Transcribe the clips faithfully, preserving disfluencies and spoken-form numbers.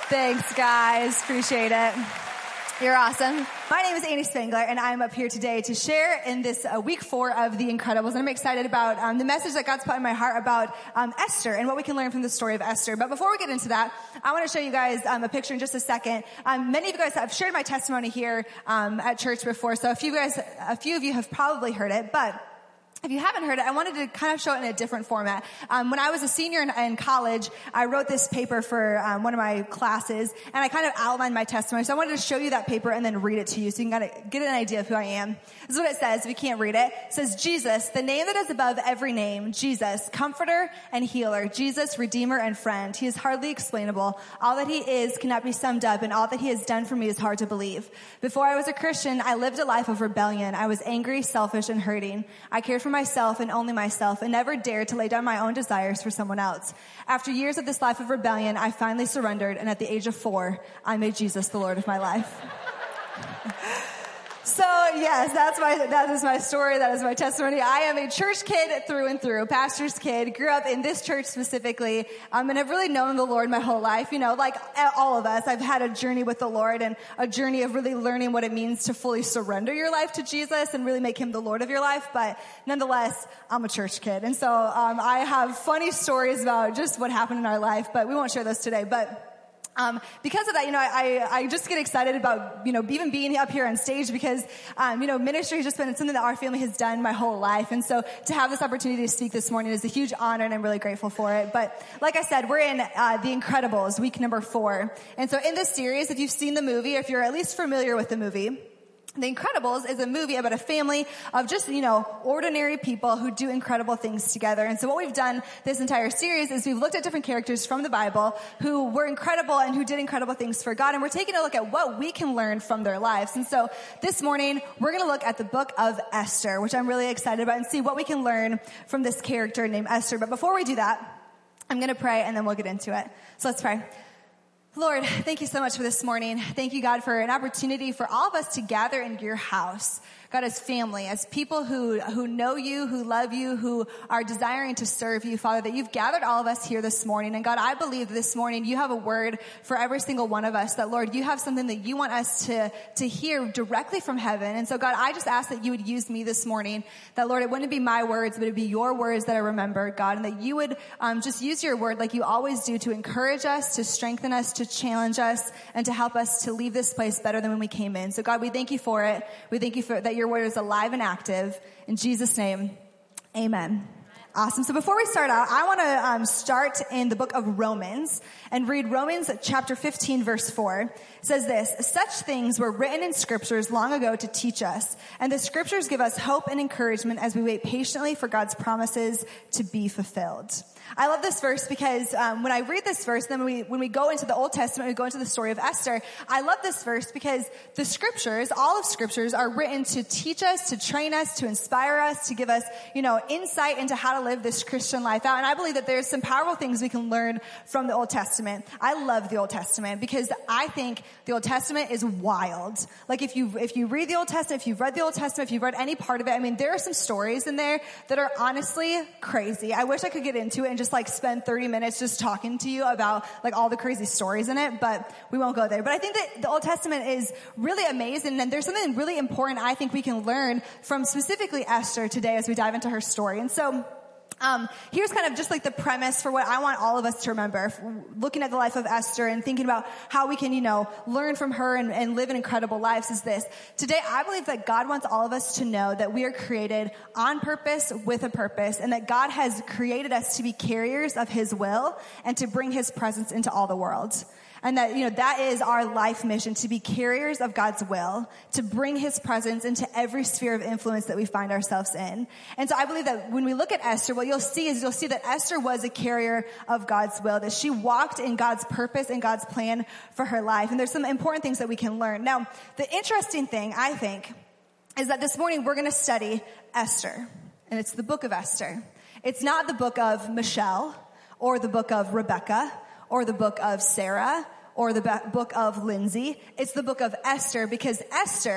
Thanks, guys. Appreciate it. You're awesome. My name is Annie Spangler, and I'm up here today to share in this uh, week four of The Incredibles. And I'm excited about um, the message that God's put in my heart about um, Esther and what we can learn from the story of Esther. But before we get into that, I want to show you guys um, a picture in just a second. Um, many of you guys have shared my testimony here um, at church before, so a few guys, a few of you have probably heard it, but if you haven't heard it, I wanted to kind of show it in a different format. Um, when I was a senior in, in college, I wrote this paper for um, one of my classes, and I kind of outlined my testimony. So I wanted to show you that paper and then read it to you so you can kind of get an idea of who I am. This is what it says, if you can't read it. It says, Jesus, the name that is above every name, Jesus, comforter and healer, Jesus, redeemer and friend. He is hardly explainable. All that he is cannot be summed up, and all that he has done for me is hard to believe. Before I was a Christian, I lived a life of rebellion. I was angry, selfish, and hurting. I cared for myself and only myself, and never dared to lay down my own desires for someone else. After years of this life of rebellion, I finally surrendered, and at the age of four, I made Jesus the Lord of my life. So yes, that's my, that is my story. That is my testimony. I am a church kid through and through, pastor's kid, grew up in this church specifically. Um, and I've really known the Lord my whole life. You know, like all of us, I've had a journey with the Lord and a journey of really learning what it means to fully surrender your life to Jesus and really make him the Lord of your life. But nonetheless, I'm a church kid. And so, um, I have funny stories about just what happened in our life, but we won't share those today. But Um, because of that, you know, I, I just get excited about, you know, even being up here on stage because, um, you know, ministry has just been something that our family has done my whole life. And so to have this opportunity to speak this morning is a huge honor, and I'm really grateful for it. But like I said, we're in, uh, The Incredibles, week number four. And so in this series, if you've seen the movie, or if you're at least familiar with the movie, The Incredibles is a movie about a family of just, you know, ordinary people who do incredible things together. And so what we've done this entire series is we've looked at different characters from the Bible who were incredible and who did incredible things for God. And we're taking a look at what we can learn from their lives. And so this morning, we're going to look at the book of Esther, which I'm really excited about, and see what we can learn from this character named Esther. But before we do that, I'm going to pray, and then we'll get into it. So let's pray. Lord, thank you so much for this morning. Thank you, God, for an opportunity for all of us to gather in your house. God, as family, as people who, who know you, who love you, who are desiring to serve you, Father, that you've gathered all of us here this morning. And God, I believe this morning you have a word for every single one of us, that Lord, you have something that you want us to, to hear directly from heaven. And so God, I just ask that you would use me this morning, that Lord, it wouldn't be my words, but it'd be your words that I remember, God, and that you would, um, just use your word like you always do to encourage us, to strengthen us, to challenge us, and to help us to leave this place better than when we came in. So God, we thank you for it. We thank you for that your word is alive and active. In Jesus' name, amen. Awesome. So before we start out, I want to um, start in the book of Romans and read Romans chapter fifteen, verse four. It says this: such things were written in scriptures long ago to teach us, and the scriptures give us hope and encouragement as we wait patiently for God's promises to be fulfilled. I love this verse because um, when I read this verse, then when we, when we go into the Old Testament, we go into the story of Esther, I love this verse because the scriptures, all of scriptures, are written to teach us, to train us, to inspire us, to give us, you know, insight into how to live this Christian life out. And I believe that there's some powerful things we can learn from the Old Testament. I love the Old Testament because I think the Old Testament is wild. Like if you, if you read the Old Testament, if you've read the Old Testament, if you've read any part of it, I mean, there are some stories in there that are honestly crazy. I wish I could get into it and just like spend thirty minutes just talking to you about like all the crazy stories in it, but we won't go there. But I think that the Old Testament is really amazing, and there's something really important I think we can learn from specifically Esther today as we dive into her story. And so Um, here's kind of just like the premise for what I want all of us to remember, looking at the life of Esther and thinking about how we can, you know, learn from her and, and live an incredible lives is this. Today, I believe that God wants all of us to know that we are created on purpose with a purpose, and that God has created us to be carriers of his will and to bring his presence into all the world. And that, you know, that is our life mission, to be carriers of God's will, to bring his presence into every sphere of influence that we find ourselves in. And so I believe that when we look at Esther, what you'll see is you'll see that Esther was a carrier of God's will, that she walked in God's purpose and God's plan for her life. And there's some important things that we can learn. Now, the interesting thing, I think, is that this morning we're going to study Esther. And it's the book of Esther. It's not the book of Michelle or the book of Rebecca or the book of Sarah or the book of Lindsay. It's the book of Esther, because Esther,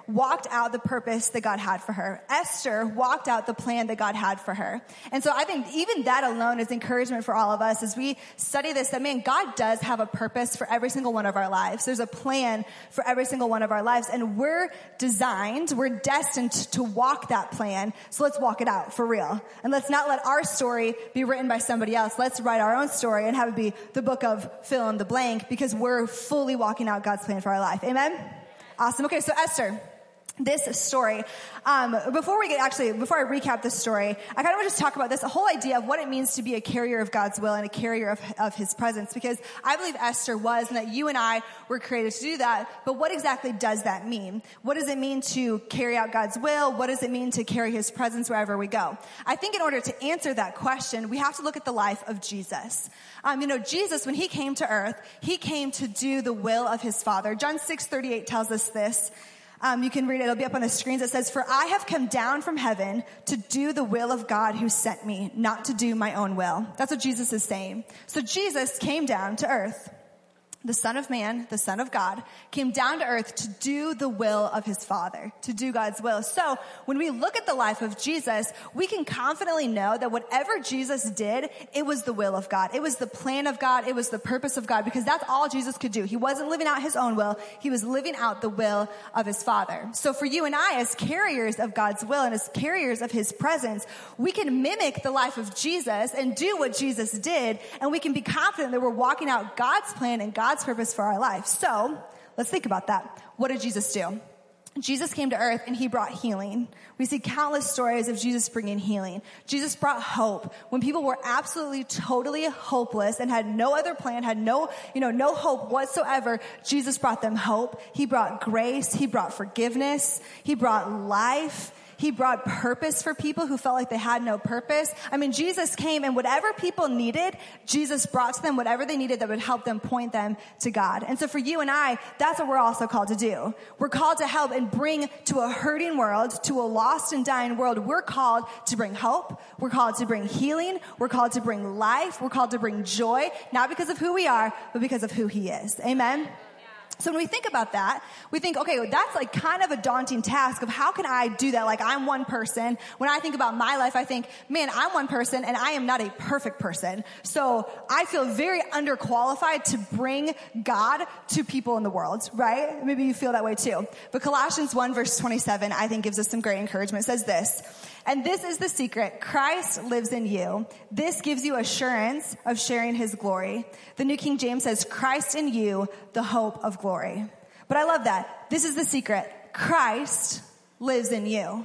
walked out the purpose that God had for her. Esther walked out the plan that God had for her. And so I think even that alone is encouragement for all of us as we study this, that man, God does have a purpose for every single one of our lives. There's a plan for every single one of our lives, and we're designed, we're destined to walk that plan. So let's walk it out for real. And let's not let our story be written by somebody else. Let's write our own story and have it be the book of fill in the blank, because we're fully walking out God's plan for our life. Amen? Awesome. Okay, so Esther, this story, um, before we get actually, before I recap this story, I kind of want to just talk about this, the whole idea of what it means to be a carrier of God's will and a carrier of, of his presence, because I believe Esther was, and that you and I were created to do that. But what exactly does that mean? What does it mean to carry out God's will? What does it mean to carry his presence wherever we go? I think in order to answer that question, we have to look at the life of Jesus. Um, you know, Jesus, when he came to earth, he came to do the will of his Father. John six thirty-eight tells us this. Um, you can read it. It'll be up on the screens. It says, "For I have come down from heaven to do the will of God who sent me, not to do my own will." That's what Jesus is saying. So Jesus came down to earth. The Son of Man, the Son of God, came down to earth to do the will of his Father, to do God's will. So when we look at the life of Jesus, we can confidently know that whatever Jesus did, it was the will of God. It was the plan of God. It was the purpose of God, because that's all Jesus could do. He wasn't living out his own will. He was living out the will of his Father. So for you and I, as carriers of God's will and as carriers of his presence, we can mimic the life of Jesus and do what Jesus did, and we can be confident that we're walking out God's plan and God's purpose for our life. So let's think about that. What did Jesus do? Jesus came to earth and he brought healing. We see countless stories of Jesus bringing healing. Jesus brought hope when people were absolutely, totally hopeless and had no other plan, had no, you know, no hope whatsoever. Jesus brought them hope. He brought grace. He brought forgiveness. He brought life. He brought purpose for people who felt like they had no purpose. I mean, Jesus came, and whatever people needed, Jesus brought to them whatever they needed that would help them point them to God. And so for you and I, that's what we're also called to do. We're called to help and bring to a hurting world, to a lost and dying world, we're called to bring hope. We're called to bring healing. We're called to bring life. We're called to bring joy, not because of who we are, but because of who he is. Amen? So when we think about that, we think, okay, well, that's like kind of a daunting task of how can I do that? Like, I'm one person. When I think about my life, I think, man, I'm one person and I am not a perfect person. So I feel very underqualified to bring God to people in the world, right? Maybe you feel that way too. But Colossians one verse twenty-seven, I think, gives us some great encouragement. It says this: "And this is the secret. Christ lives in you. This gives you assurance of sharing his glory." The New King James says, "Christ in you, the hope of glory." But I love that. This is the secret. Christ lives in you.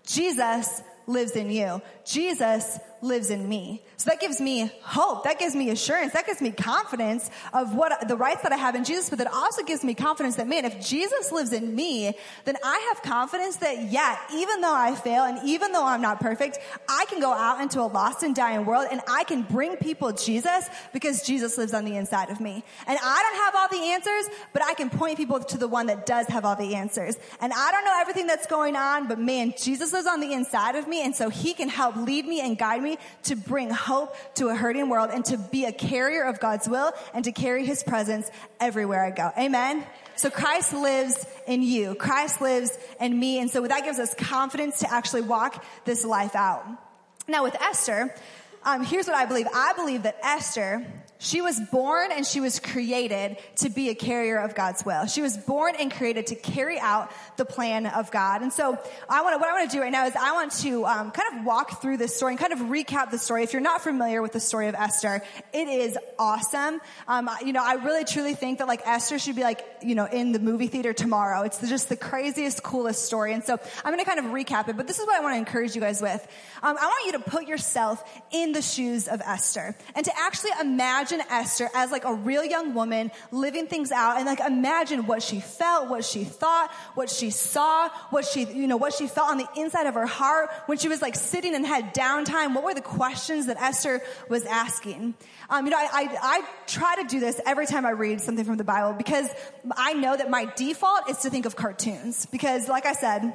Jesus lives in you. Jesus lives in me. So that gives me hope. That gives me assurance. That gives me confidence of what the rights that I have in Jesus. But that also gives me confidence that, man, if Jesus lives in me, then I have confidence that, yeah, even though I fail and even though I'm not perfect, I can go out into a lost and dying world and I can bring people Jesus because Jesus lives on the inside of me. And I don't have all the answers, but I can point people to the one that does have all the answers. And I don't know everything that's going on, but man, Jesus lives on the inside of me. And so he can help lead me and guide me to bring hope to a hurting world and to be a carrier of God's will and to carry his presence everywhere I go. Amen. So Christ lives in you. Christ lives in me. And so that gives us confidence to actually walk this life out. Now with Esther, um, here's what I believe. I believe that Esther, she was born and she was created to be a carrier of God's will. She was born and created to carry out the plan of God. And so I want to, what I want to do right now is I want to um, kind of walk through this story and kind of recap the story. If you're not familiar with the story of Esther, it is awesome. Um, you know, I really truly think that like Esther should be like, you know, in the movie theater tomorrow. It's just the craziest, coolest story. And so I'm going to kind of recap it, but this is what I want to encourage you guys with. Um, I want you to put yourself in the shoes of Esther and to actually imagine Esther as like a real young woman living things out and like imagine what she felt, what she thought, what she saw, what she, you know, what she felt on the inside of her heart when she was like sitting and had downtime. What were the questions that Esther was asking? Um, you know, I, I, I try to do this every time I read something from the Bible because I know that my default is to think of cartoons because like I said,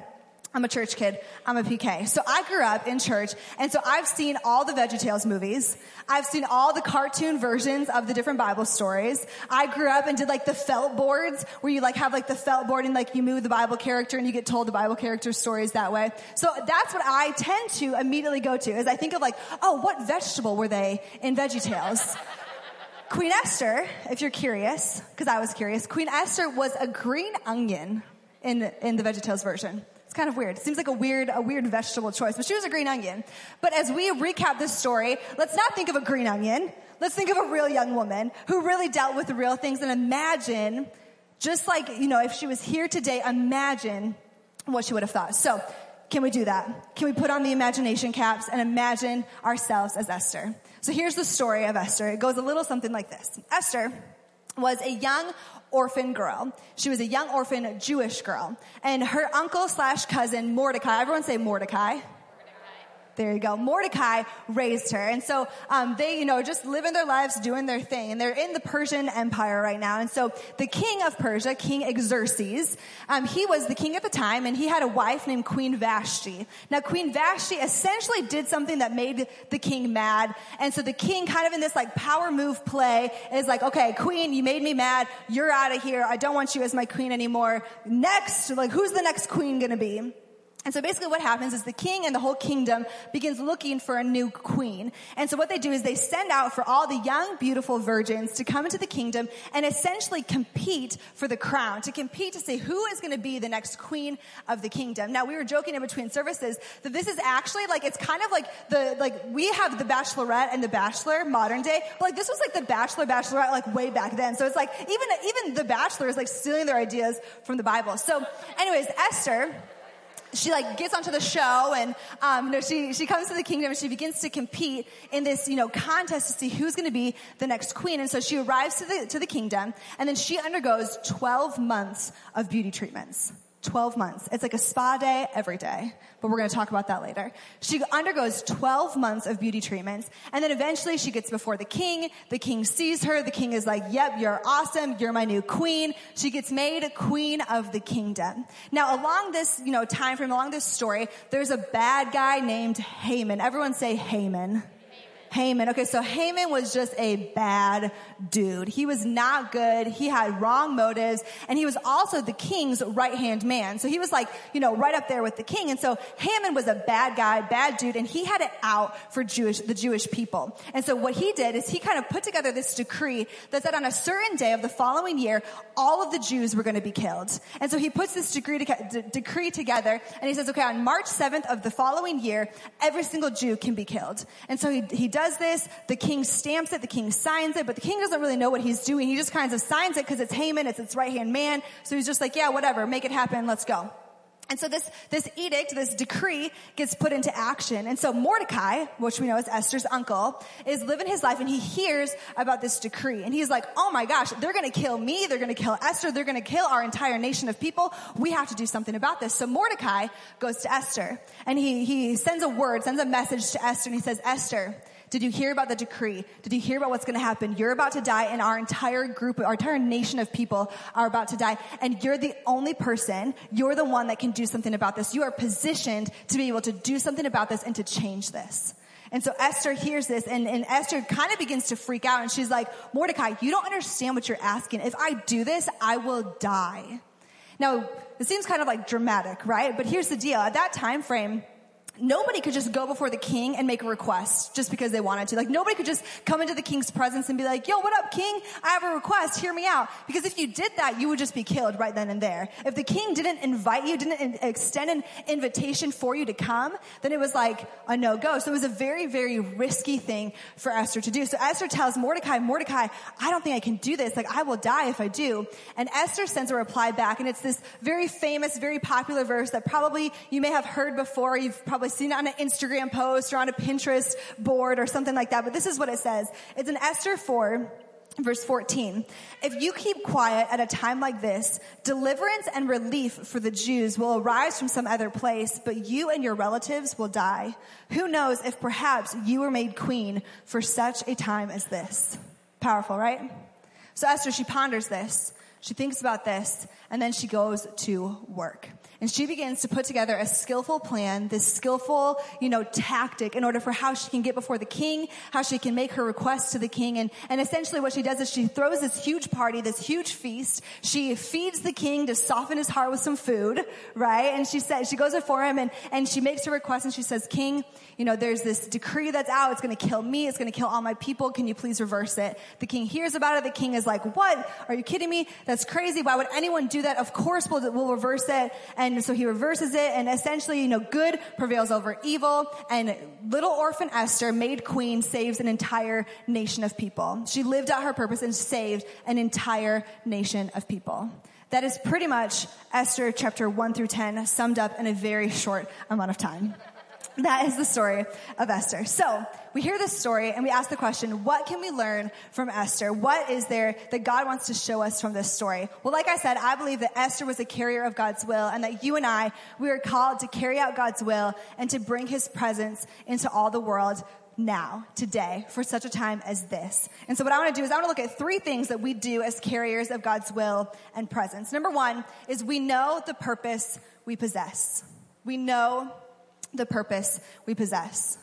I'm a church kid. I'm a P K. So I grew up in church, and so I've seen all the VeggieTales movies. I've seen all the cartoon versions of the different Bible stories. I grew up and did like the felt boards, where you like have like the felt board and like you move the Bible character and you get told the Bible character stories that way. So that's what I tend to immediately go to, is I think of like, oh, what vegetable were they in VeggieTales? Queen Esther, if you're curious, because I was curious, Queen Esther was a green onion in in the VeggieTales version. It's kind of weird. It seems like a weird, a weird vegetable choice, but she was a green onion. But as we recap this story, let's not think of a green onion. Let's think of a real young woman who really dealt with the real things, and imagine, just like, you know, if she was here today, imagine what she would have thought. So, can we do that? Can we put on the imagination caps and imagine ourselves as Esther? So here's the story of Esther. It goes a little something like this. Esther was a young orphan girl. She was a young orphan Jewish girl. And her uncle slash cousin, Mordecai, everyone say Mordecai. There you go. Mordecai raised her. And so um, they, you know, just living their lives, doing their thing. And they're in the Persian Empire right now. And so the king of Persia, King Xerxes, um, he was the king at the time, and he had a wife named Queen Vashti. Now, Queen Vashti essentially did something that made the king mad. And so the king, kind of in this like power move play, is like, okay, queen, you made me mad. You're out of here. I don't want you as my queen anymore. Next, like, who's the next queen going to be? And so basically what happens is the king and the whole kingdom begins looking for a new queen. And so what they do is they send out for all the young, beautiful virgins to come into the kingdom and essentially compete for the crown, to compete to say who is going to be the next queen of the kingdom. Now, we were joking in between services that this is actually like, it's kind of like the, like we have the Bachelorette and the Bachelor modern day, but like this was like the Bachelor, Bachelorette like way back then. So it's like even, even the Bachelor is like stealing their ideas from the Bible. So anyways, Esther, she like gets onto the show, and um, you know, she she comes to the kingdom and she begins to compete in this, you know, contest to see who's going to be the next queen. And so she arrives to the to the kingdom, and then she undergoes twelve months of beauty treatments. twelve months. It's like a spa day every day, but we're going to talk about that later. She undergoes twelve months of beauty treatments, and then eventually she gets before the king. The king sees her. The king is like, yep, you're awesome. You're my new queen. She gets made queen of the kingdom. Now, along this, you know, time frame, along this story, there's a bad guy named Haman. Everyone say Haman. Haman. Okay, so Haman was just a bad dude. He was not good. He had wrong motives, and he was also the king's right-hand man. So he was like, you know, right up there with the king. And so Haman was a bad guy, bad dude, and he had it out for Jewish, the Jewish people. And so what he did is he kind of put together this decree that said on a certain day of the following year, all of the Jews were going to be killed. And so he puts this decree, to, d- decree together, and he says, okay, on March seventh of the following year, every single Jew can be killed. And so he, he does this, the king stamps it, the king signs it, but the king doesn't really know what he's doing. He just kind of signs it because it's Haman, it's its right-hand man. So he's just like, yeah, whatever, make it happen, let's go. And so this, this edict, this decree gets put into action. And so Mordecai, which we know is Esther's uncle, is living his life, and he hears about this decree. And he's like, oh my gosh, they're going to kill me. They're going to kill Esther. They're going to kill our entire nation of people. We have to do something about this. So Mordecai goes to Esther, and he, he sends a word, sends a message to Esther, and he says, Esther, did you hear about the decree? Did you hear about what's going to happen? You're about to die, and our entire group, our entire nation of people are about to die. And you're the only person, you're the one that can do something about this. You are positioned to be able to do something about this and to change this. And so Esther hears this, and, and Esther kind of begins to freak out, and she's like, Mordecai, you don't understand what you're asking. If I do this, I will die. Now, it seems kind of like dramatic, right? But here's the deal. At that time frame, nobody could just go before the king and make a request just because they wanted to. Like, nobody could just come into the king's presence and be like, yo, what up, king? I have a request. Hear me out. Because if you did that, you would just be killed right then and there. If the king didn't invite you, didn't in- extend an invitation for you to come, then it was like a no-go. So it was a very, very risky thing for Esther to do. So Esther tells Mordecai, Mordecai, I don't think I can do this. Like, I will die if I do. And Esther sends a reply back, and it's this very famous, very popular verse that probably you may have heard before. You've probably seen it on an Instagram post or on a Pinterest board or something like that. But this is what it says. It's in Esther four, verse fourteen. If you keep quiet at a time like this, deliverance and relief for the Jews will arise from some other place, but you and your relatives will die. Who knows if perhaps you were made queen for such a time as this? Powerful, right? So Esther, she ponders this. She thinks about this, and then she goes to work. And she begins to put together a skillful plan, this skillful, you know, tactic in order for how she can get before the king, how she can make her request to the king. And, and essentially what she does is she throws this huge party, this huge feast. She feeds the king to soften his heart with some food, right? And she says, she goes before him and, and she makes her request and she says, King, you know, there's this decree that's out. It's going to kill me. It's going to kill all my people. Can you please reverse it? The king hears about it. The king is like, what? Are you kidding me? That's crazy. Why would anyone do that? Of course we'll, we'll reverse it. And so he reverses it. And essentially, you know, good prevails over evil. And little orphan Esther, made queen, saves an entire nation of people. She lived out her purpose and saved an entire nation of people. That is pretty much Esther chapter one through ten summed up in a very short amount of time. That is the story of Esther. So we hear this story and we ask the question, what can we learn from Esther? What is there that God wants to show us from this story? Well, like I said, I believe that Esther was a carrier of God's will and that you and I, we are called to carry out God's will and to bring his presence into all the world now, today, for such a time as this. And so what I want to do is I want to look at three things that we do as carriers of God's will and presence. Number one is we know the purpose we possess. We know the purpose we possess.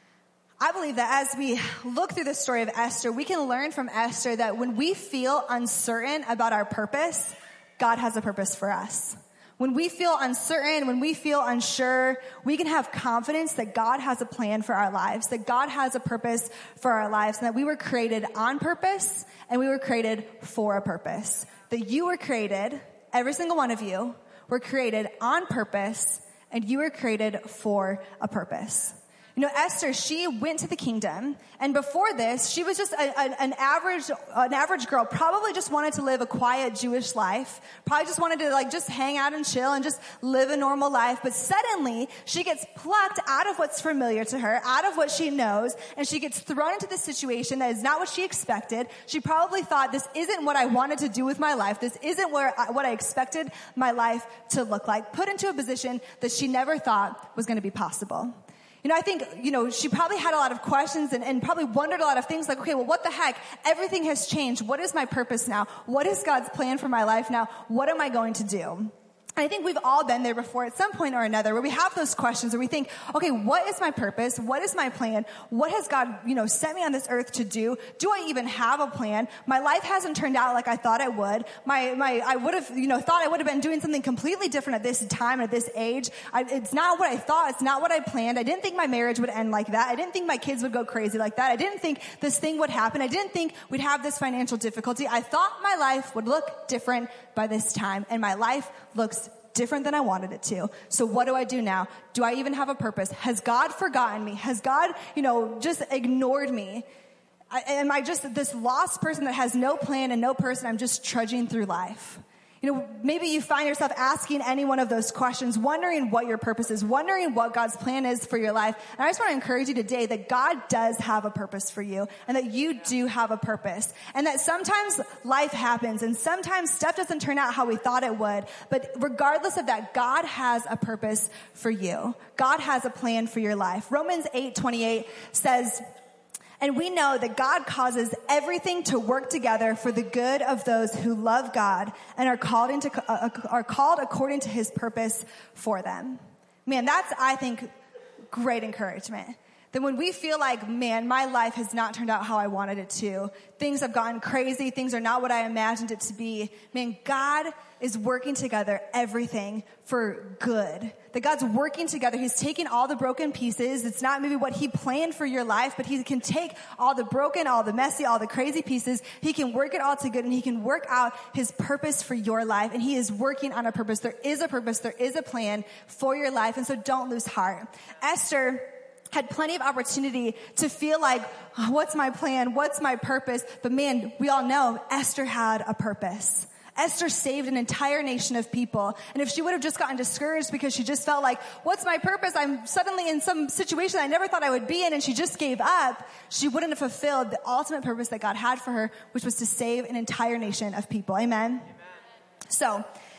I believe that as we look through the story of Esther, we can learn from Esther that when we feel uncertain about our purpose, God has a purpose for us. When we feel uncertain, when we feel unsure, we can have confidence that God has a plan for our lives, that God has a purpose for our lives, and that we were created on purpose and we were created for a purpose. That you were created, every single one of you, were created on purpose and you were created for a purpose. You know, Esther, she went to the kingdom, and before this, she was just a, a, an average, an average girl, probably just wanted to live a quiet Jewish life, probably just wanted to like just hang out and chill and just live a normal life, but suddenly she gets plucked out of what's familiar to her, out of what she knows, and she gets thrown into this situation that is not what she expected. She probably thought, this isn't what I wanted to do with my life, this isn't where I, what I expected my life to look like, put into a position that she never thought was going to be possible. You know, I think, you know, she probably had a lot of questions and, and probably wondered a lot of things like, okay, well, what the heck? Everything has changed. What is my purpose now? What is God's plan for my life now? What am I going to do? I think we've all been there before at some point or another where we have those questions where we think, okay, what is my purpose? What is my plan? What has God, you know, sent me on this earth to do? Do I even have a plan? My life hasn't turned out like I thought it would. My, my, I would have, you know, thought I would have been doing something completely different at this time, at this age. I, it's not what I thought. It's not what I planned. I didn't think my marriage would end like that. I didn't think my kids would go crazy like that. I didn't think this thing would happen. I didn't think we'd have this financial difficulty. I thought my life would look different by this time, and my life looks different than I wanted it to. So what do I do now? Do I even have a purpose? Has God forgotten me? Has God, you know, just ignored me? I, am I just this lost person that has no plan and no person? I'm just trudging through life. You know, maybe you find yourself asking any one of those questions, wondering what your purpose is, wondering what God's plan is for your life. And I just want to encourage you today that God does have a purpose for you and that you do have a purpose. And that sometimes life happens and sometimes stuff doesn't turn out how we thought it would. But regardless of that, God has a purpose for you. God has a plan for your life. Romans eight twenty-eight says, and we know that God causes everything to work together for the good of those who love God and are called into uh, are called according to his purpose for them. Man, that's, I think, great encouragement. That when we feel like, man, my life has not turned out how I wanted it to, things have gone crazy, things are not what I imagined it to be, man, God is working together everything for good. That God's working together. He's taking all the broken pieces. It's not maybe what he planned for your life, but he can take all the broken, all the messy, all the crazy pieces. He can work it all to good, and he can work out his purpose for your life. And he is working on a purpose. There is a purpose. There is a plan for your life. And so don't lose heart. Esther had plenty of opportunity to feel like, oh, what's my plan? What's my purpose? But man, we all know Esther had a purpose. Esther saved an entire nation of people. And if she would have just gotten discouraged because she just felt like, what's my purpose? I'm suddenly in some situation I never thought I would be in, and she just gave up, she wouldn't have fulfilled the ultimate purpose that God had for her, which was to save an entire nation of people. Amen? Amen. So,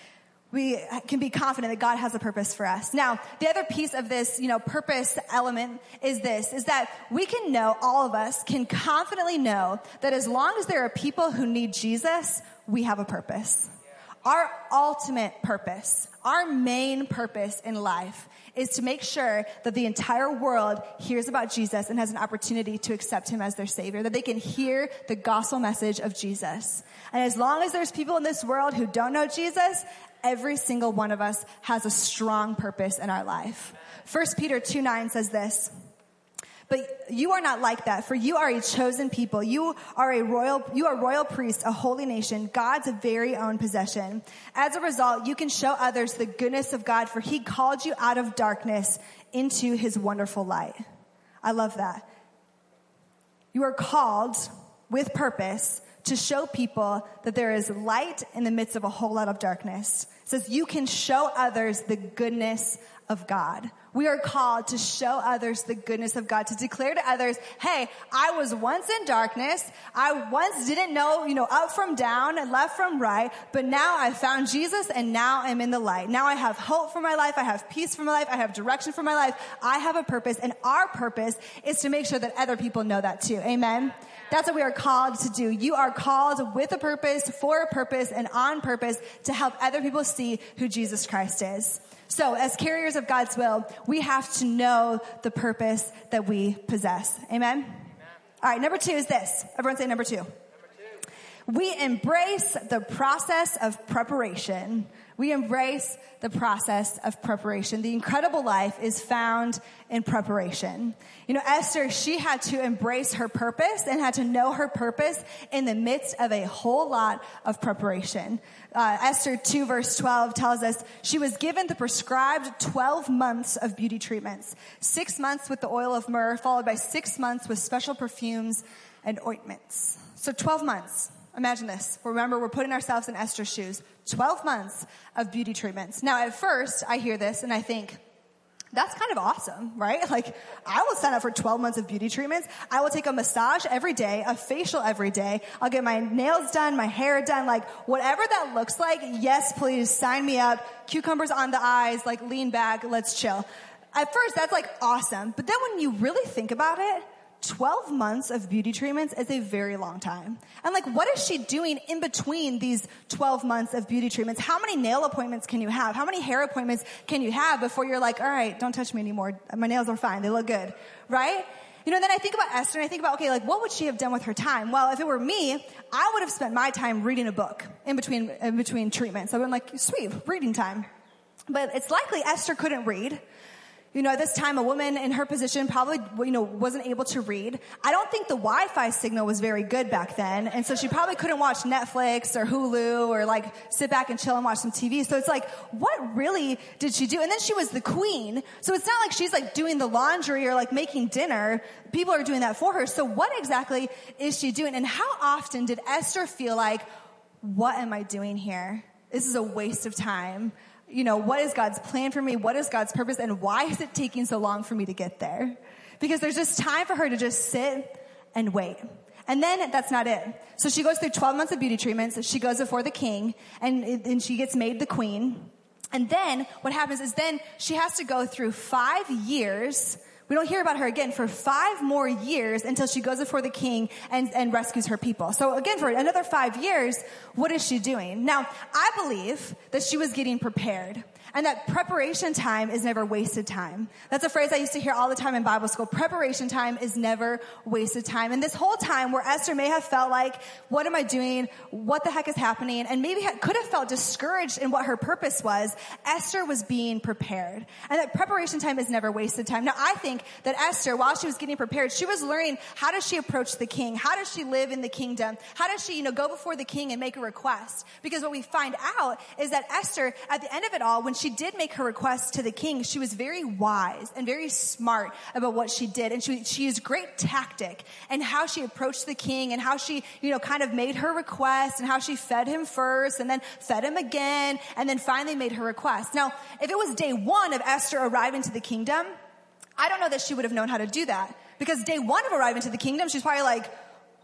we can be confident that God has a purpose for us. Now, the other piece of this, you know, purpose element is this, is that we can know, all of us can confidently know that as long as there are people who need Jesus, we have a purpose. Our ultimate purpose, our main purpose in life is to make sure that the entire world hears about Jesus and has an opportunity to accept him as their savior, that they can hear the gospel message of Jesus. And as long as there's people in this world who don't know Jesus, every single one of us has a strong purpose in our life. First Peter two nine says this, but you are not like that, for you are a chosen people. You are a royal, you are royal priests, a holy nation, God's very own possession. As a result, you can show others the goodness of God, for he called you out of darkness into his wonderful light. I love that. You are called with purpose to show people that there is light in the midst of a whole lot of darkness. It says you can show others the goodness of God. We are called to show others the goodness of God, to declare to others, hey, I was once in darkness. I once didn't know, you know, up from down and left from right, but now I found Jesus and now I'm in the light. Now I have hope for my life. I have peace for my life. I have direction for my life. I have a purpose, and our purpose is to make sure that other people know that too. Amen. That's what we are called to do. You are called with a purpose, for a purpose, and on purpose to help other people see who Jesus Christ is. So as carriers of God's will, we have to know the purpose that we possess. Amen? Amen. All right, number two is this. Everyone say number two. Number two. We embrace the process of preparation. We embrace the process of preparation. The incredible life is found in preparation. You know, Esther, she had to embrace her purpose and had to know her purpose in the midst of a whole lot of preparation. Uh, Esther two verse twelve tells us she was given the prescribed twelve months of beauty treatments. Six months with the oil of myrrh, followed by six months with special perfumes and ointments. So twelve months. Imagine this. Remember, we're putting ourselves in Esther's shoes. twelve months of beauty treatments. Now, at first, I hear this and I think, that's kind of awesome, right? Like, I will sign up for twelve months of beauty treatments. I will take a massage every day, a facial every day. I'll get my nails done, my hair done, like, whatever that looks like, yes, please, sign me up. Cucumbers on the eyes, like, lean back, let's chill. At first, that's, like, awesome. But then when you really think about it, twelve months of beauty treatments is a very long time. And like, what is she doing in between these twelve months of beauty treatments? How many nail appointments can you have? How many hair appointments can you have before you're like, all right, don't touch me anymore. My nails are fine. They look good. Right? You know, and then I think about Esther and I think about, okay, like, what would she have done with her time? Well, if it were me, I would have spent my time reading a book in between, in between treatments. I would have been like, sweet, reading time. But it's likely Esther couldn't read. You know, at this time, a woman in her position probably, you know, wasn't able to read. I don't think the Wi-Fi signal was very good back then. And so she probably couldn't watch Netflix or Hulu or like sit back and chill and watch some T V. So it's like, what really did she do? And then she was the queen. So it's not like she's like doing the laundry or like making dinner. People are doing that for her. So what exactly is she doing? And how often did Esther feel like, what am I doing here? This is a waste of time. You know, what is God's plan for me? What is God's purpose? And why is it taking so long for me to get there? Because there's just time for her to just sit and wait. And then that's not it. So she goes through twelve months of beauty treatments. She goes before the king and, and she gets made the queen. And then what happens is then she has to go through five years. We don't hear about her again for five more years until she goes before the king and, and rescues her people. So again, for another five years, what is she doing? Now, I believe that she was getting prepared. And that preparation time is never wasted time. That's a phrase I used to hear all the time in Bible school. Preparation time is never wasted time. And this whole time where Esther may have felt like, what am I doing? What the heck is happening? And maybe ha- could have felt discouraged in what her purpose was. Esther was being prepared. And that preparation time is never wasted time. Now, I think that Esther, while she was getting prepared, she was learning, how does she approach the king? How does she live in the kingdom? How does she, you know, go before the king and make a request? Because what we find out is that Esther, at the end of it all, when she did make her request to the king, she was very wise and very smart about what she did. And she, she used great tactic and how she approached the king and how she, you know, kind of made her request and how she fed him first and then fed him again and then finally made her request. Now, if it was day one of Esther arriving to the kingdom, I don't know that she would have known how to do that, because day one of arriving to the kingdom, she's probably like,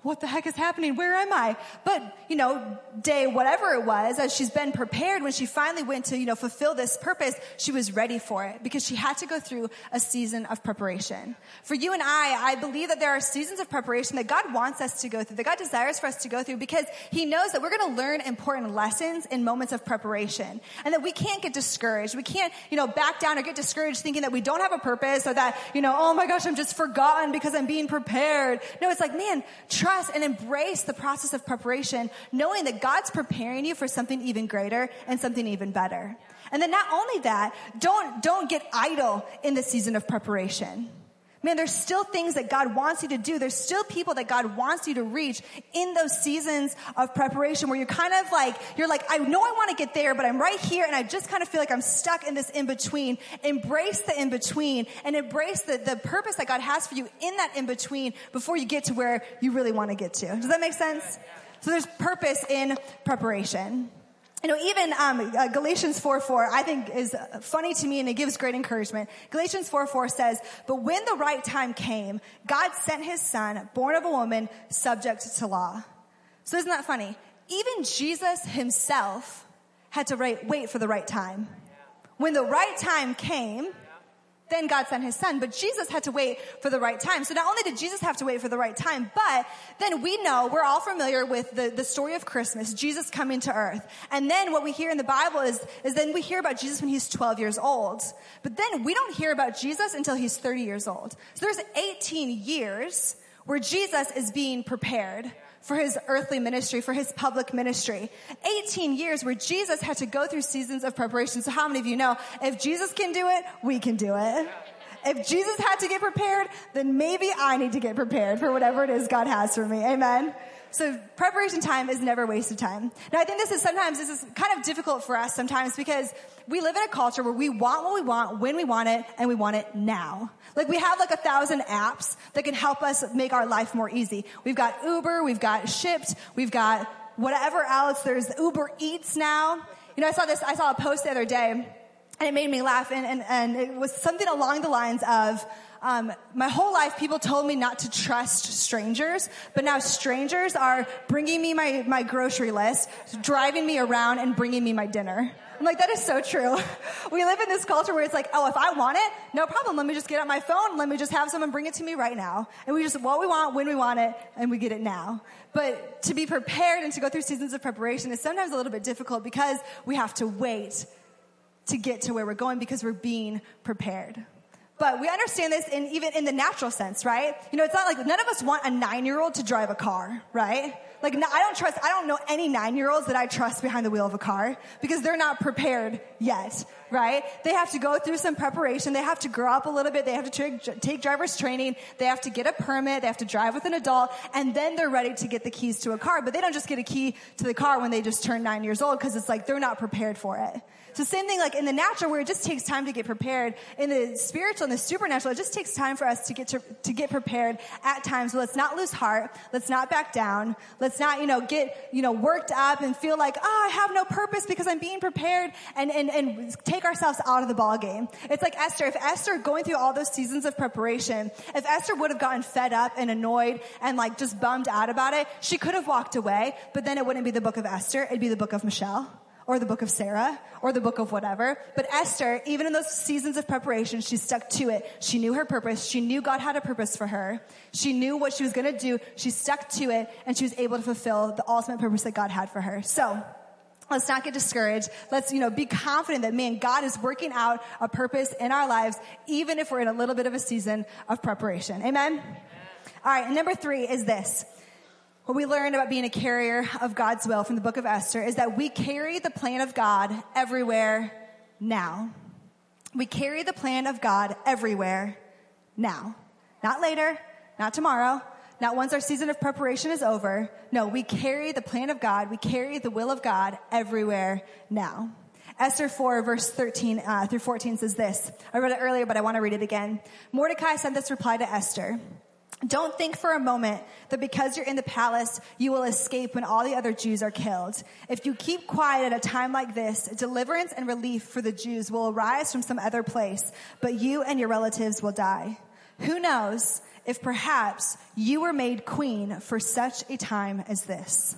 what the heck is happening? Where am I? But, you know, day whatever it was, as she's been prepared, when she finally went to, you know, fulfill this purpose, she was ready for it because she had to go through a season of preparation. For you and I, I believe that there are seasons of preparation that God wants us to go through, that God desires for us to go through, because he knows that we're going to learn important lessons in moments of preparation, and that we can't get discouraged. We can't, you know, back down or get discouraged thinking that we don't have a purpose, or that, you know, oh my gosh, I'm just forgotten because I'm being prepared. No, it's like, man, trust and embrace the process of preparation, knowing that God's preparing you for something even greater and something even better. And then not only that, don't, don't get idle in the season of preparation. Man, there's still things that God wants you to do. There's still people that God wants you to reach in those seasons of preparation where you're kind of like, you're like, I know I want to get there, but I'm right here and I just kind of feel like I'm stuck in this in-between. Embrace the in-between and embrace the, the purpose that God has for you in that in-between before you get to where you really want to get to. Does that make sense? So there's purpose in preparation. You know, even um, uh, Galatians four four, I think is funny to me, and it gives great encouragement. Galatians four four says, but when the right time came, God sent his son, born of a woman, subject to law. So isn't that funny? Even Jesus himself had to wait, wait for the right time. When the right time came, then God sent his son, but Jesus had to wait for the right time. So not only did Jesus have to wait for the right time, but then we know, we're all familiar with the, the story of Christmas, Jesus coming to earth. And then what we hear in the Bible is, is then we hear about Jesus when he's twelve years old. But then we don't hear about Jesus until he's thirty years old. So there's eighteen years where Jesus is being prepared for his earthly ministry, for his public ministry. eighteen years where Jesus had to go through seasons of preparation. So how many of you know, if Jesus can do it, we can do it? If Jesus had to get prepared, then maybe I need to get prepared for whatever it is God has for me. Amen? So preparation time is never wasted time. Now I think this is sometimes, this is kind of difficult for us sometimes because we live in a culture where we want what we want, when we want it, and we want it now. Like we have like a thousand apps that can help us make our life more easy. We've got Uber, we've got Shipt, we've got whatever else. There's Uber Eats now. You know, I saw this, I saw a post the other day and it made me laugh, and, and, and it was something along the lines of, Um, my whole life, people told me not to trust strangers, but now strangers are bringing me my, my grocery list, driving me around, and bringing me my dinner. I'm like, that is so true. We live in this culture where it's like, oh, if I want it, no problem. Let me just get out my phone. Let me just have someone bring it to me right now. And we just, what we want, when we want it, and we get it now. But to be prepared and to go through seasons of preparation is sometimes a little bit difficult because we have to wait to get to where we're going because we're being prepared. But we understand this in even in the natural sense, right? You know, it's not like none of us want a nine-year-old to drive a car, right? Like, I don't trust, I don't know any nine-year-olds that I trust behind the wheel of a car because they're not prepared yet, right? They have to go through some preparation. They have to grow up a little bit. They have to tra- take driver's training. They have to get a permit. They have to drive with an adult, and then they're ready to get the keys to a car. But they don't just get a key to the car when they just turn nine years old because it's like they're not prepared for it. So same thing like in the natural where it just takes time to get prepared. In the spiritual and the supernatural, it just takes time for us to get to, to get prepared at times. So let's not lose heart. Let's not back down. Let's not, you know, get, you know, worked up and feel like, oh, I have no purpose because I'm being prepared, and, and, and take ourselves out of the ball game. It's like Esther. If Esther going through all those seasons of preparation, if Esther would have gotten fed up and annoyed and like just bummed out about it, she could have walked away, but then it wouldn't be the book of Esther. It'd be the book of Michelle, or the book of Sarah, or the book of whatever. But Esther, even in those seasons of preparation, she stuck to it. She knew her purpose. She knew God had a purpose for her. She knew what she was going to do. She stuck to it, and she was able to fulfill the ultimate purpose that God had for her. So let's not get discouraged. Let's, you know, be confident that, man, God is working out a purpose in our lives, even if we're in a little bit of a season of preparation. Amen? Amen. All right, and number three is this. What we learned about being a carrier of God's will from the book of Esther is that we carry the plan of God everywhere now. We carry the plan of God everywhere now. Not later, not tomorrow, not once our season of preparation is over. No, we carry the plan of God. We carry the will of God everywhere now. Esther four, verse thirteen uh, through fourteen says this. I read it earlier, but I want to read it again. Mordecai sent this reply to Esther. Don't think for a moment that because you're in the palace, you will escape when all the other Jews are killed. If you keep quiet at a time like this, deliverance and relief for the Jews will arise from some other place, but you and your relatives will die. Who knows if perhaps you were made queen for such a time as this.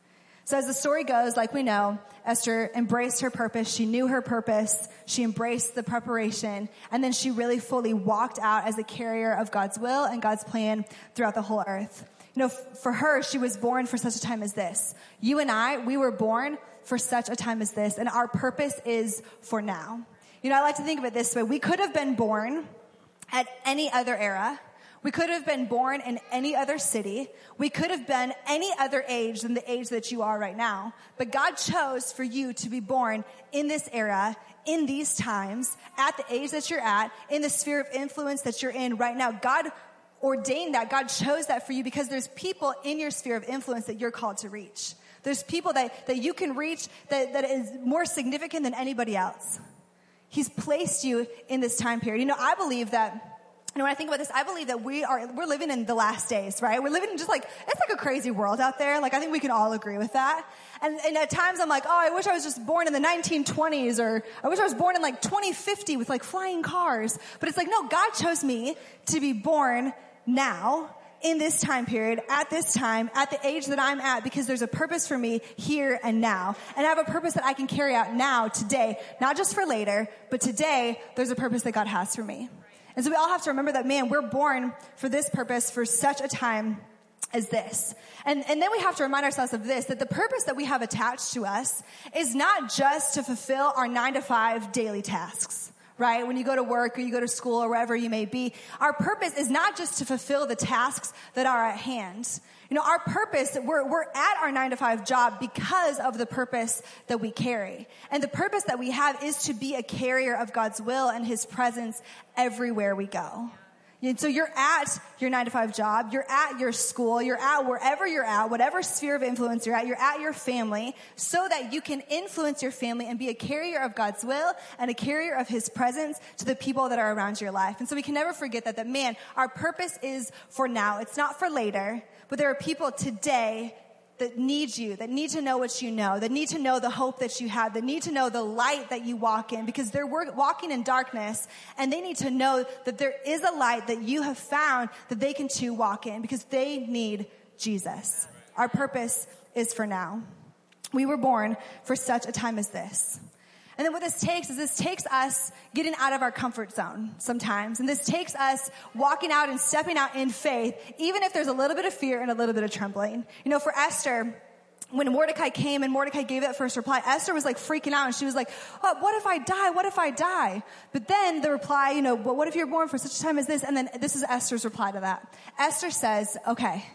So as the story goes, like we know, Esther embraced her purpose. She knew her purpose. She embraced the preparation. And then she really fully walked out as a carrier of God's will and God's plan throughout the whole earth. You know, for her, she was born for such a time as this. You and I, we were born for such a time as this. And our purpose is for now. You know, I like to think of it this way. We could have been born at any other era. We could have been born in any other city. We could have been any other age than the age that you are right now. But God chose for you to be born in this era, in these times, at the age that you're at, in the sphere of influence that you're in right now. God ordained that. God chose that for you because there's people in your sphere of influence that you're called to reach. There's people that, that you can reach that, that is more significant than anybody else. He's placed you in this time period. You know, I believe that And when I think about this, I believe that we are, we're living in the last days, right? We're living in just like, it's like a crazy world out there. Like, I think we can all agree with that. And, and at times I'm like, oh, I wish I was just born in the nineteen twenties, or I wish I was born in like twenty fifty with like flying cars. But it's like, no, God chose me to be born now, in this time period, at this time, at the age that I'm at, because there's a purpose for me here and now. And I have a purpose that I can carry out now, today, not just for later, but today, there's a purpose that God has for me. And so we all have to remember that, man, we're born for this purpose for such a time as this. And, and then we have to remind ourselves of this, that the purpose that we have attached to us is not just to fulfill our nine to five daily tasks, right? When you go to work or you go to school or wherever you may be, our purpose is not just to fulfill the tasks that are at hand. You know, our purpose, we're, we're at our nine to five job because of the purpose that we carry. And the purpose that we have is to be a carrier of God's will and his presence everywhere we go. And so you're at your nine to five job, you're at your school, you're at wherever you're at, whatever sphere of influence you're at, you're at your family, so that you can influence your family and be a carrier of God's will and a carrier of his presence to the people that are around your life. And so we can never forget that, that man, our purpose is for now. It's not for later. But there are people today that need you, that need to know what you know, that need to know the hope that you have, that need to know the light that you walk in, because they're walking in darkness, and they need to know that there is a light that you have found that they can too walk in, because they need Jesus. Our purpose is for now. We were born for such a time as this. And then what this takes is this takes us getting out of our comfort zone sometimes. And this takes us walking out and stepping out in faith, even if there's a little bit of fear and a little bit of trembling. You know, for Esther, when Mordecai came and Mordecai gave that first reply, Esther was like freaking out, and she was like, oh, what if I die? What if I die? But then the reply, you know, but what if you're born for such a time as this? And then this is Esther's reply to that. Esther says, okay,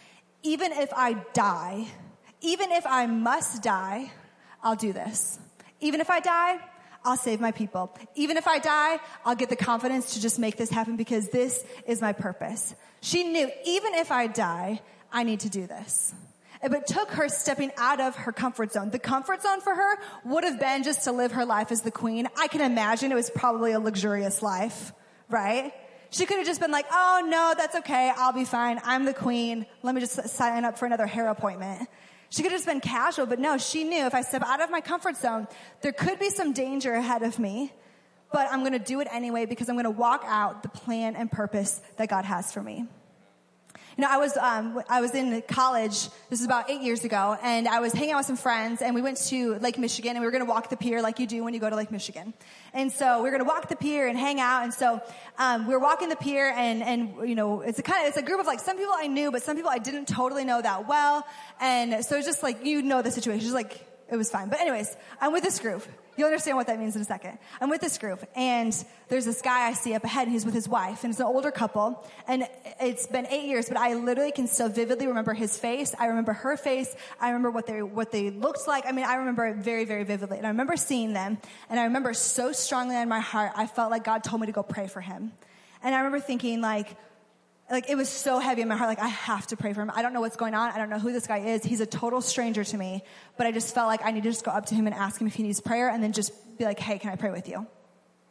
even if I die, even if I must die, I'll do this. Even if I die, I'll save my people. Even if I die, I'll get the confidence to just make this happen, because this is my purpose. She knew, even if I die, I need to do this. But it took her stepping out of her comfort zone. The comfort zone for her would have been just to live her life as the queen. I can imagine it was probably a luxurious life, right? She could have just been like, oh no, that's okay. I'll be fine. I'm the queen. Let me just sign up for another hair appointment. She could have just been casual, but no, she knew if I step out of my comfort zone, there could be some danger ahead of me, but I'm going to do it anyway, because I'm going to walk out the plan and purpose that God has for me. You know, I was, um, I was in college, this is about eight years ago, and I was hanging out with some friends, and we went to Lake Michigan, and we were going to walk the pier like you do when you go to Lake Michigan. And so we were going to walk the pier and hang out, and so, um, we were walking the pier, and, and, you know, it's a kind of, it's a group of like, some people I knew, but some people I didn't totally know that well, and so it's just like, you know the situation, just like, it was fine. But anyways, I'm with this group. You'll understand what that means in a second. I'm with this group, and there's this guy I see up ahead, and he's with his wife, and it's an older couple, and it's been eight years, but I literally can still vividly remember his face. I remember her face. I remember what they, what they looked like. I mean, I remember it very, very vividly, and I remember seeing them, and I remember so strongly in my heart, I felt like God told me to go pray for him. And I remember thinking, like, Like, it was so heavy in my heart. Like, I have to pray for him. I don't know what's going on. I don't know who this guy is. He's a total stranger to me. But I just felt like I need to just go up to him and ask him if he needs prayer, and then just be like, hey, can I pray with you?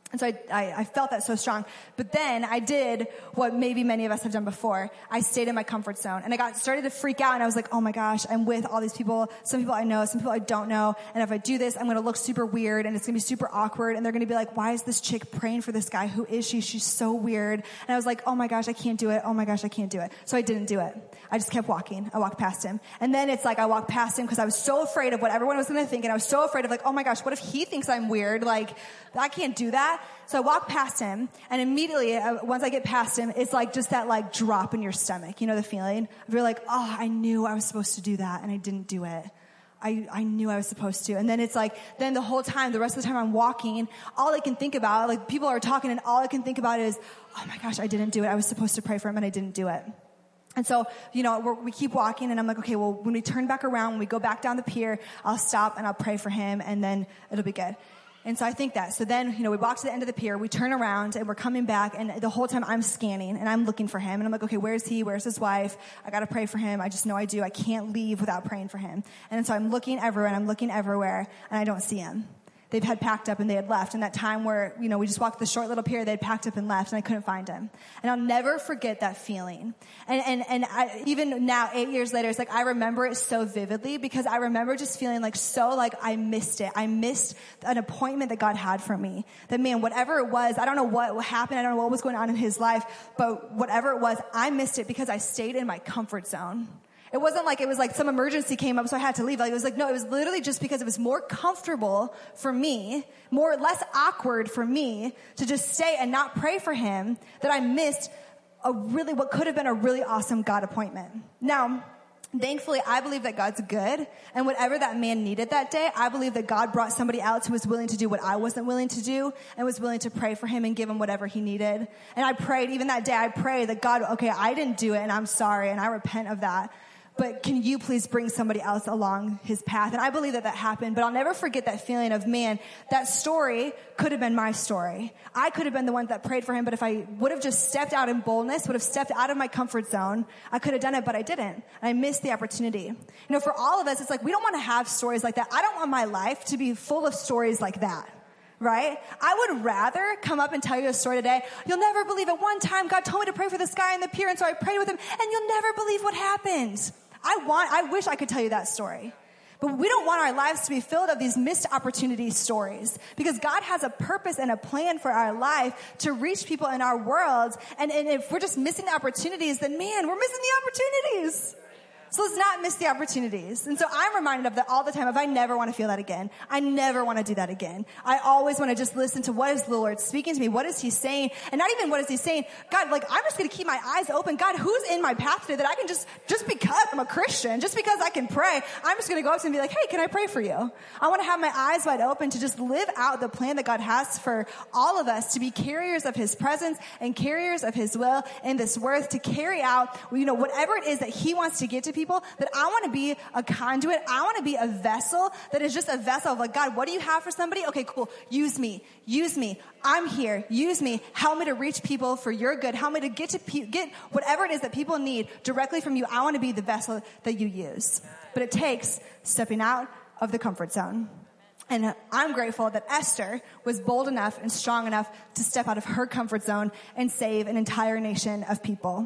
And so I, I, I felt that so strong. But then I did what maybe many of us have done before. I stayed in my comfort zone. And I got started to freak out. And I was like, oh my gosh, I'm with all these people. Some people I know, some people I don't know. And if I do this, I'm going to look super weird. And it's going to be super awkward. And they're going to be like, why is this chick praying for this guy? Who is she? She's so weird. And I was like, oh my gosh, I can't do it. Oh my gosh, I can't do it. So I didn't do it. I just kept walking. I walked past him. And then it's like I walked past him because I was so afraid of what everyone was going to think. And I was so afraid of like, oh my gosh, what if he thinks I'm weird? Like, I can't do that. So I walked past him, and immediately, uh, once I get past him, it's like just that like drop in your stomach. You know the feeling? You're like, oh, I knew I was supposed to do that, and I didn't do it. I, I knew I was supposed to. And then it's like, then the whole time, the rest of the time I'm walking, all I can think about, like people are talking, and all I can think about is, oh my gosh, I didn't do it. I was supposed to pray for him, and I didn't do it. And so, you know, we're, we keep walking, and I'm like, okay, well, when we turn back around, when we go back down the pier, I'll stop and I'll pray for him, and then it'll be good. And so I think that. So then, you know, we walk to the end of the pier, we turn around, and we're coming back, and the whole time I'm scanning, and I'm looking for him, and I'm like, okay, where's he? Where's his wife? I gotta pray for him. I just know I do. I can't leave without praying for him. And so I'm looking everywhere, and I'm looking everywhere, and I don't see him. They've had packed up and they had left. And that time where, you know, we just walked the short little pier, they had packed up and left, and I couldn't find him. And I'll never forget that feeling. And, and, and I, even now, eight years later, it's like I remember it so vividly because I remember just feeling like so like I missed it. I missed an appointment that God had for me. That man, whatever it was, I don't know what happened. I don't know what was going on in his life, but whatever it was, I missed it because I stayed in my comfort zone. It wasn't like it was like some emergency came up, so I had to leave. Like, it was like, no, it was literally just because it was more comfortable for me, more, less awkward for me to just stay and not pray for him that I missed a really, what could have been a really awesome God appointment. Now, thankfully, I believe that God's good, and whatever that man needed that day, I believe that God brought somebody else who was willing to do what I wasn't willing to do, and was willing to pray for him and give him whatever he needed. And I prayed, even that day, I prayed that God, okay, I didn't do it, and I'm sorry, and I repent of that. But can you please bring somebody else along his path? And I believe that that happened, but I'll never forget that feeling of, man, that story could have been my story. I could have been the one that prayed for him, but if I would have just stepped out in boldness, would have stepped out of my comfort zone, I could have done it, but I didn't. And I missed the opportunity. You know, for all of us, it's like we don't want to have stories like that. I don't want my life to be full of stories like that. Right? I would rather come up and tell you a story today. You'll never believe it. One time God told me to pray for this guy in the pier, and so I prayed with him, and you'll never believe what happened. I want, I wish I could tell you that story. But we don't want our lives to be filled of these missed opportunity stories, because God has a purpose and a plan for our life to reach people in our world. And, and if we're just missing the opportunities, then man, we're missing the opportunities. So let's not miss the opportunities. And so I'm reminded of that all the time. If I never want to feel that again, I never want to do that again. I always want to just listen to what is the Lord speaking to me? What is he saying? And not even what is he saying? God, like, I'm just going to keep my eyes open. God, who's in my path today that I can just, just because I'm a Christian, just because I can pray, I'm just going to go up to him and be like, hey, can I pray for you? I want to have my eyes wide open to just live out the plan that God has for all of us, to be carriers of his presence and carriers of his will in this earth, to carry out, you know, whatever it is that he wants to get to people. People, that I want to be a conduit. I want to be a vessel that is just a vessel of like, God, what do you have for somebody? Okay, cool. Use me. Use me. I'm here. Use me. Help me to reach people for your good. Help me to get to pe- get whatever it is that people need directly from you. I want to be the vessel that you use. But it takes stepping out of the comfort zone. And I'm grateful that Esther was bold enough and strong enough to step out of her comfort zone and save an entire nation of people.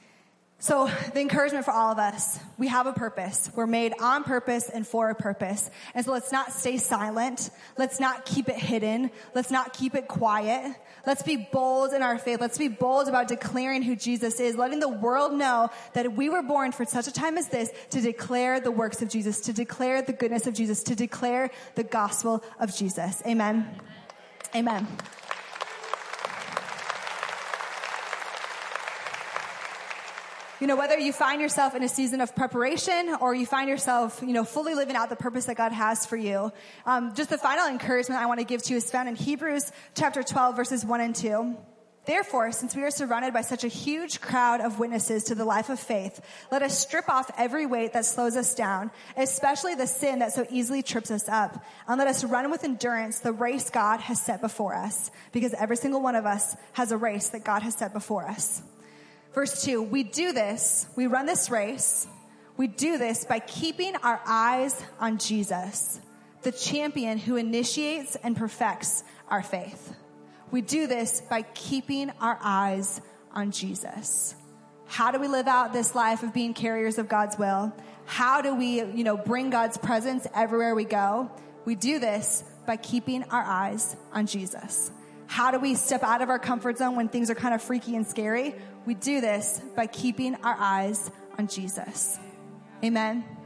So the encouragement for all of us, we have a purpose. We're made on purpose and for a purpose. And so let's not stay silent. Let's not keep it hidden. Let's not keep it quiet. Let's be bold in our faith. Let's be bold about declaring who Jesus is, letting the world know that we were born for such a time as this to declare the works of Jesus, to declare the goodness of Jesus, to declare the gospel of Jesus. Amen. Amen. You know, whether you find yourself in a season of preparation or you find yourself, you know, fully living out the purpose that God has for you, um, just the final encouragement I want to give to you is found in Hebrews chapter twelve, verses one and two. Therefore, since we are surrounded by such a huge crowd of witnesses to the life of faith, let us strip off every weight that slows us down, especially the sin that so easily trips us up. And let us run with endurance the race God has set before us, because every single one of us has a race that God has set before us. Verse two, we do this, we run this race, we do this by keeping our eyes on Jesus, the champion who initiates and perfects our faith. We do this by keeping our eyes on Jesus. How do we live out this life of being carriers of God's will? How do we, you know, bring God's presence everywhere we go? We do this by keeping our eyes on Jesus. How do we step out of our comfort zone when things are kind of freaky and scary? We do this by keeping our eyes on Jesus. Amen.